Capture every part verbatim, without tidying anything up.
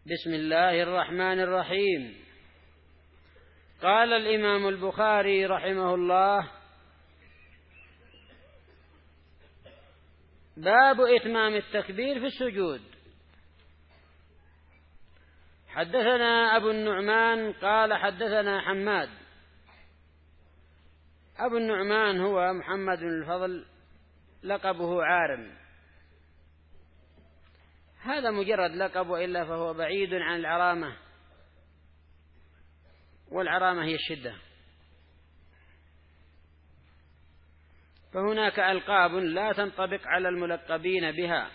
بسم الله الرحمن الرحيم. قال الإمام البخاري رحمه الله: باب إتمام التكبير في السجود. حدثنا أبو النعمان قال حدثنا حماد. أبو النعمان هو محمد بن الفضل، لقبه عارم. هذا مجرد لقب، وإلا فهو بعيد عن العرامة، والعرامة هي الشدة. فهناك ألقاب لا تنطبق على الملقبين بها،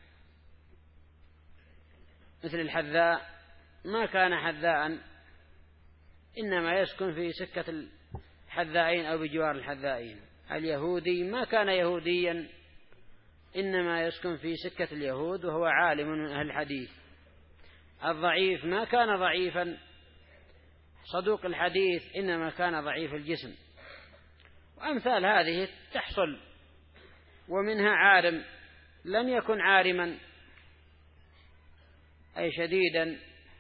مثل الحذاء، ما كان حذاء إنما يسكن في سكة الحذائين أو بجوار الحذائين. اليهودي ما كان يهوديا إنما يسكن في سكة اليهود وهو عالم من أهل الحديث. الضعيف ما كان ضعيفا صدوق الحديث إنما كان ضعيف الجسم. وأمثال هذه تحصل. ومنها عارم لم يكن عارما أي شديدا.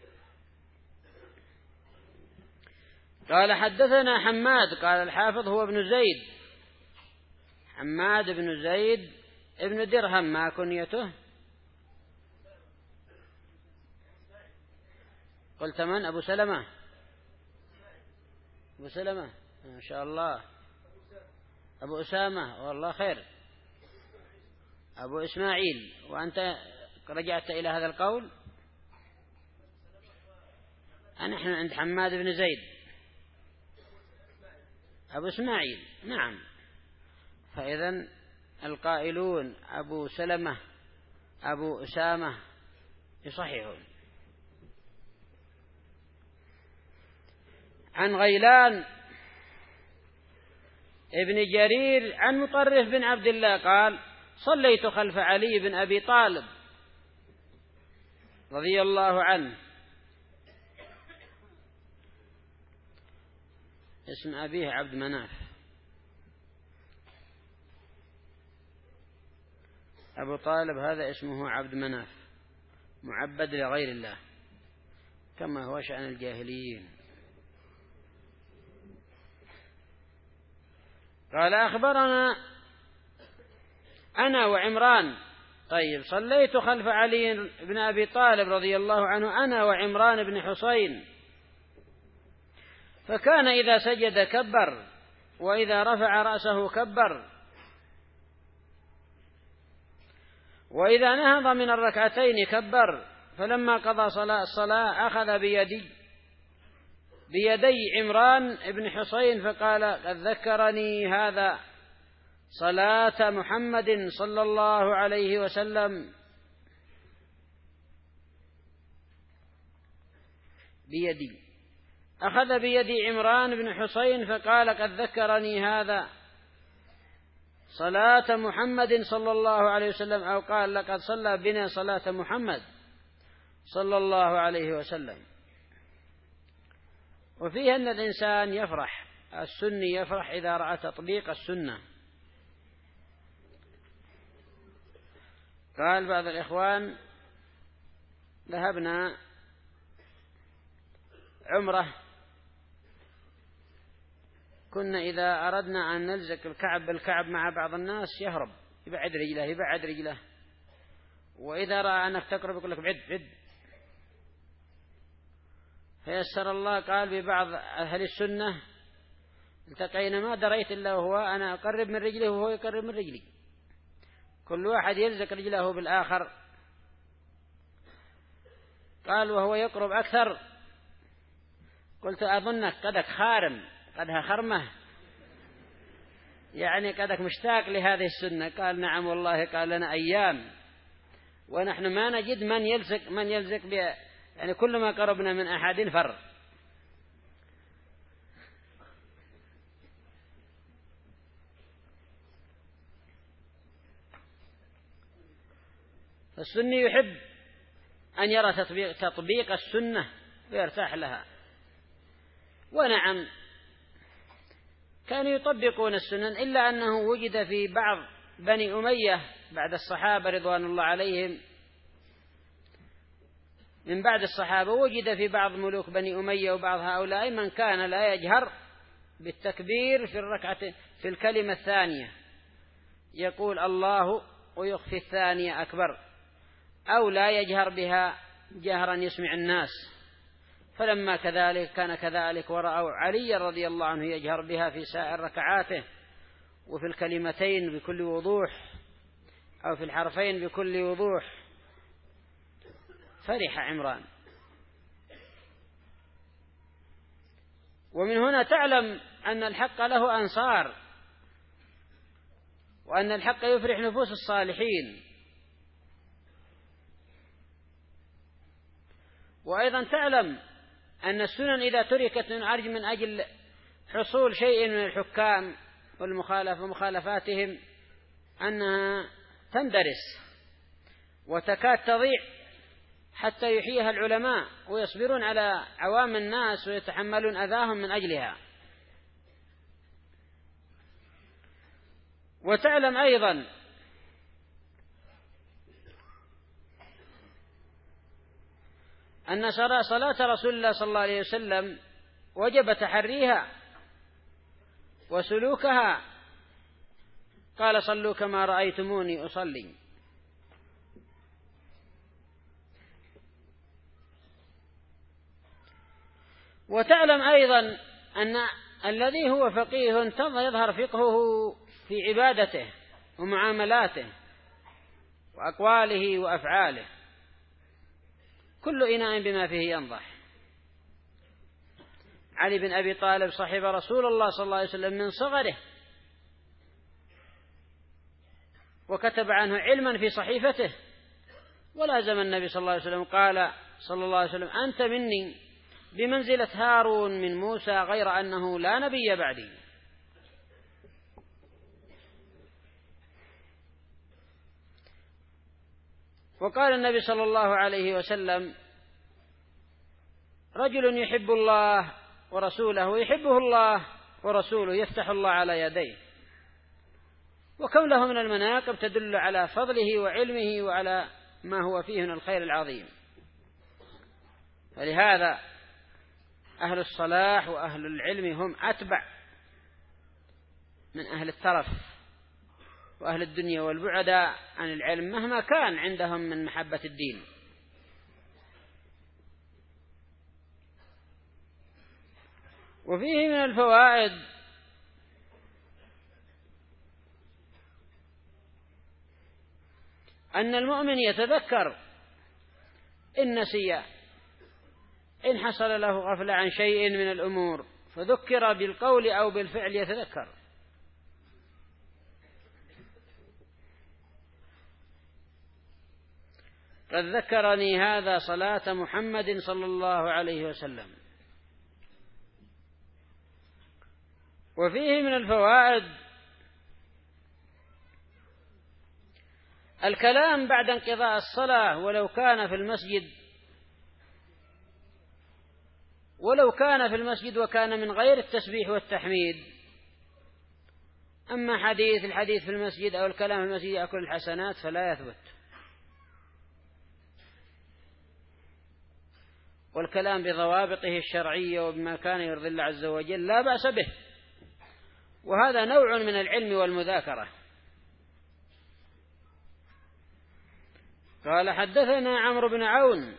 قال حدثنا حماد قال الحافظ هو ابن زيد، حماد بن زيد ابن درهم، ما كنيته؟ قلت من؟ أبو سلمة. أبو سلمة ما شاء الله. أبو أسامة والله خير. أبو إسماعيل. وأنت رجعت إلى هذا القول. نحن عند حماد بن زيد أبو إسماعيل. نعم. فإذن القائلون أبو سلمة أبو أسامة يصححون. عن غيلان ابن جرير عن مطرف بن عبد الله قال: صليت خلف علي بن أبي طالب رضي الله عنه. اسم أبيه عبد مناف. أبو طالب هذا اسمه عبد مناف، معبد لغير الله، كما هو شأن الجاهليين. قال: أخبرنا أنا وعمران. طيب، صليت خلف علي بن أبي طالب رضي الله عنه أنا وعمران بن حسين، فكان إذا سجد كبر، وإذا رفع رأسه كبر، وإذا نهض من الركعتين كبر. فلما قضى صلاة الصلاة أخذ بيدي بيدي عمران بن حسين فقال: قد ذكرني هذا صلاة محمد صلى الله عليه وسلم. بيدي أخذ بيدي عمران بن حسين فقال: قد ذكرني هذا صلاة محمد صلى الله عليه وسلم، أو قال: لقد صلى بنا صلاة محمد صلى الله عليه وسلم. وفيه أن الإنسان يفرح، السني يفرح إذا رأى تطبيق السنة. قال بعض الإخوان: ذهبنا عمره، كنا إذا أردنا أن نلزق الكعب بالكعب مع بعض الناس يهرب، يبعد رجله يبعد رجله، وإذا رأى أنك تقرب يقول لك بعد بعد. فيسر الله، قال ببعض أهل السنة التقينا ما دريت إلا هو أنا أقرب من رجله وهو يقرب من رجلي، كل واحد يلزق رجله بالآخر. قال: وهو يقرب أكثر. قلت: أظنك قدك خارم، قدها خرمة، يعني قدك مشتاق لهذه السنة. قال: نعم والله. قال: لنا أيام ونحن ما نجد من يلزق من يلزق بها، يعني كل ما قربنا من أحد فر. فالسني يحب أن يرى تطبيق, تطبيق السنة ويرتاح لها. ونعم كانوا يطبقون السنن، إلا أنه وجد في بعض بني أمية بعد الصحابة رضوان الله عليهم من بعد الصحابة وجد في بعض ملوك بني أمية وبعض هؤلاء من كان لا يجهر بالتكبير في الركعة في الكلمة الثانية، يقول الله ويخفي الثانية أكبر، أو لا يجهر بها جهرا يسمع الناس. فلما كذلك كان كذلك ورأوا علي رضي الله عنه يجهر بها في سائر ركعاته وفي الكلمتين بكل وضوح أو في الحرفين بكل وضوح، فرح عمران. ومن هنا تعلم أن الحق له أنصار، وأن الحق يفرح نفوس الصالحين. وأيضا تعلم أن السنن إذا تركت من عرج من أجل حصول شيء من الحكام والمخالف ومخالفاتهم أنها تندرس وتكاد تضيع حتى يحييها العلماء ويصبرون على عوام الناس ويتحملون أذاهم من أجلها. وتعلم أيضا أن صلاة رسول الله صلى الله عليه وسلم وجب تحريها وسلوكها، قال صلوا كما رأيتموني أصلي. وتعلم أيضا أن الذي هو فقيه يظهر فقهه في عبادته ومعاملاته وأقواله وأفعاله، كل إناء بما فيه ينضح. علي بن أبي طالب صاحب رسول الله صلى الله عليه وسلم من صغره، وكتب عنه علما في صحيفته، ولازم النبي صلى الله عليه وسلم قال صلى الله عليه وسلم أنت مني بمنزلة هارون من موسى غير أنه لا نبي بعدي. وقال النبي صلى الله عليه وسلم رجل يحب الله ورسوله ويحبه الله ورسوله يفتح الله على يديه. وكونه من المناقب تدل على فضله وعلمه وعلى ما هو فيه من الخير العظيم. فلهذا أهل الصلاح وأهل العلم هم أتبع من أهل الترف وأهل الدنيا والبعداء عن العلم مهما كان عندهم من محبة الدين. وفيه من الفوائد أن المؤمن يتذكر إن نسي، إن حصل له غفلة عن شيء من الأمور فذكر بالقول أو بالفعل يتذكر. قد ذكرني هذا صلاة محمد صلى الله عليه وسلم. وفيه من الفوائد الكلام بعد انقضاء الصلاة ولو كان في المسجد ولو كان في المسجد وكان من غير التسبيح والتحميد. أما حديث الحديث في المسجد أو الكلام في المسجد يأكل الحسنات فلا يثبت، والكلام بضوابطه الشرعية وبما كان يرضي الله عز وجل لا بأس به، وهذا نوع من العلم والمذاكرة. قال حدثنا عمرو بن عون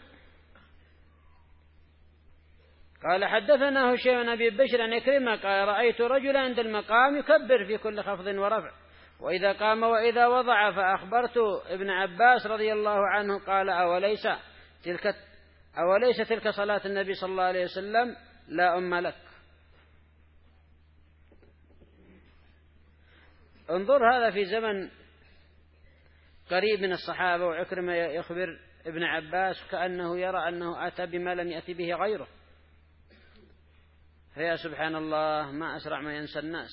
قال حدثنا هشيم بن أبي بشر عن عكرمة قال رأيت رجلا عند المقام يكبر في كل خفض ورفع وإذا قام وإذا وضع، فأخبرت ابن عباس رضي الله عنه قال أوليس تلك أوليس تلك صلاة النبي صلى الله عليه وسلم؟ لا أم لك. انظر هذا في زمن قريب من الصحابة، وعكرمة يخبر ابن عباس كأنه يرى أنه أتى بما لم يأتي به غيره. فيا سبحان الله ما أسرع ما ينسى الناس،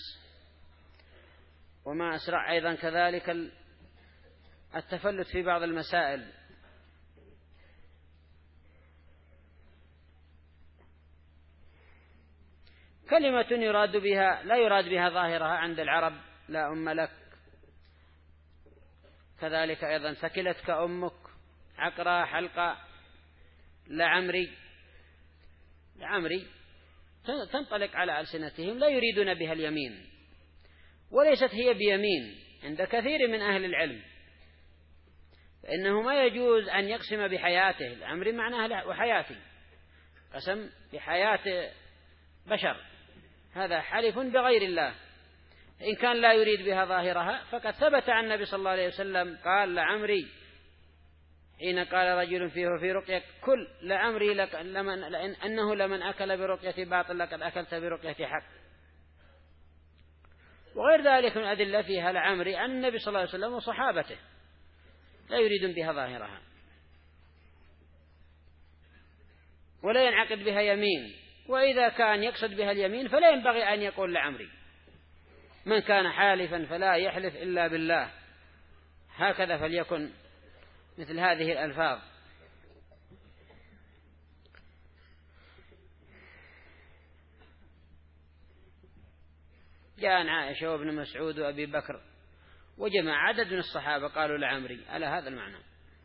وما أسرع أيضا كذلك التفلت في بعض المسائل. كلمة يراد بها لا يراد بها ظاهرها عند العرب لا أم لك، كذلك أيضا ثكلتك أمك، عقرة، حلقة، لعمري لعمري تنطلق على ألسنتهم لا يريدون بها اليمين، وليست هي بيمين عند كثير من أهل العلم، فإنه ما يجوز أن يقسم بحياته. لعمري معناه وحياتي، قسم بحياة بشر، هذا حلف بغير الله. إن كان لا يريد بها ظاهرها فقد ثبت عن النبي صلى الله عليه وسلم قال لعمري حين قال رجل فيه في رقية كل لعمري لك لمن أنه لمن أكل برقية باطل لقد أكلت برقية حق. وغير ذلك من أدلة فيها لعمري عن النبي صلى الله عليه وسلم وصحابته لا يريدون بها ظاهرها، ولا ينعقد بها يمين. وإذا كان يقصد بها اليمين فلا ينبغي أن يقول لعمري. من كان حالفا فلا يحلف إلا بالله، هكذا فليكن مثل هذه الألفاظ. جاء عن عائشة وابن مسعود وأبي بكر وجمع عدد من الصحابة قالوا لعمري على هذا المعنى.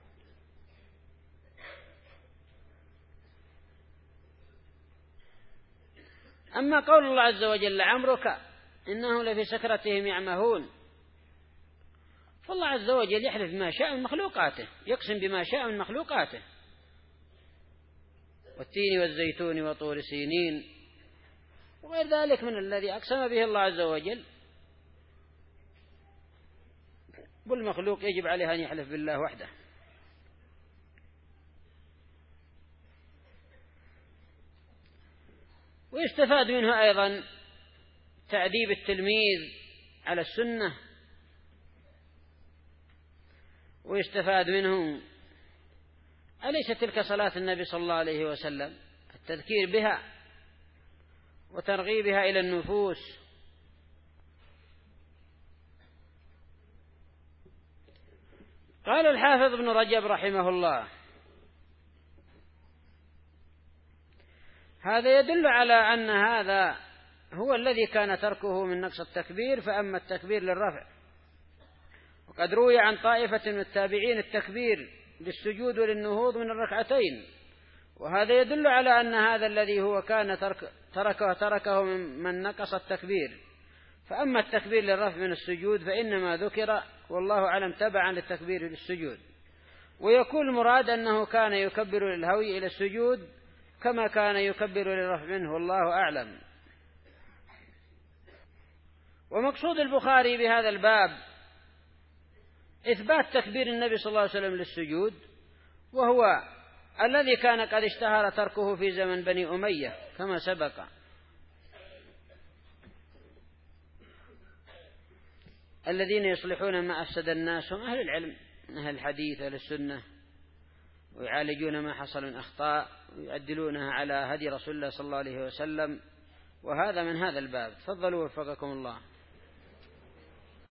أما قول الله عز وجل لعمرك إنه لفي سكرتهم يعمهون، فالله عز وجل يحلف بما شاء من مخلوقاته، يقسم بما شاء من مخلوقاته، والتين والزيتون وطور سينين وغير ذلك من الذي أقسم به الله عز وجل. والمخلوق يجب عليه أن يحلف بالله وحده. ويستفاد منه أيضا تأديب التلميذ على السنة، ويستفاد منه أليس تلك صلاة النبي صلى الله عليه وسلم، التذكير بها وترغيبها إلى النفوس. قال الحافظ ابن رجب رحمه الله هذا يدل على أن هذا هو الذي كان تركه من نقص التكبير، فأما التكبير للرفع وقد روي عن طائفة من التابعين التكبير للسجود وللنهوض من الركعتين، وهذا يدل على أن هذا الذي هو كان ترك تركه تركه من نقص التكبير. فأما التكبير للرفع من السجود فإنما ذكر والله أعلم تبعا للتكبير للسجود، ويكون المراد أنه كان يكبر للهوي إلى السجود كما كان يكبر للرفع منه والله أعلم. ومقصود البخاري بهذا الباب إثبات تكبير النبي صلى الله عليه وسلم للسجود، وهو الذي كان قد اشتهر تركه في زمن بني أمية كما سبق. الذين يصلحون ما أفسد الناس هم أهل العلم من أهل الحديث أهل السنة، ويعالجون ما حصل من أخطاء ويعدلونها على هدي رسول الله صلى الله عليه وسلم، وهذا من هذا الباب. تفضلوا وفقكم الله.